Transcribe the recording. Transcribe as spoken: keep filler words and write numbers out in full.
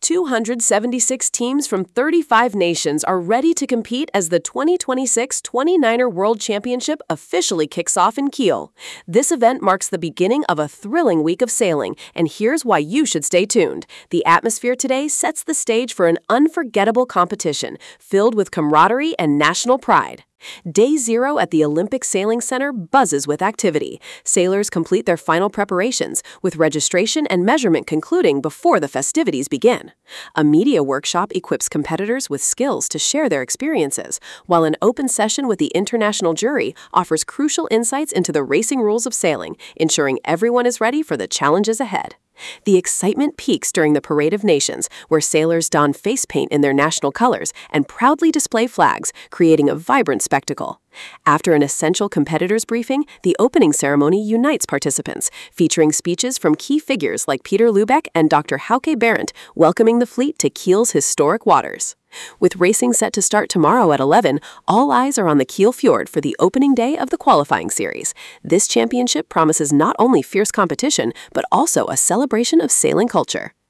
two hundred seventy-six teams from thirty-five nations are ready to compete as the twenty twenty-six twenty-niner World Championship officially kicks off in Kiel. This event marks the beginning of a thrilling week of sailing, and here's why you should stay tuned. The atmosphere today sets the stage for an unforgettable competition filled with camaraderie and national pride. Day zero at the Olympic Sailing Center buzzes with activity. Sailors complete their final preparations, with registration and measurement concluding before the festivities begin. A media workshop equips competitors with skills to share their experiences, while an open session with the international jury offers crucial insights into the racing rules of sailing, ensuring everyone is ready for the challenges ahead. The excitement peaks during the Parade of Nations, where sailors don face paint in their national colors and proudly display flags, creating a vibrant spectacle. After an essential competitors briefing, the opening ceremony unites participants, featuring speeches from key figures like Peter Lubeck and Doctor Hauke Berendt, welcoming the fleet to Kiel's historic waters. With racing set to start tomorrow at eleven, all eyes are on the Kiel Fjord for the opening day of the qualifying series. This championship promises not only fierce competition, but also a celebration of sailing culture.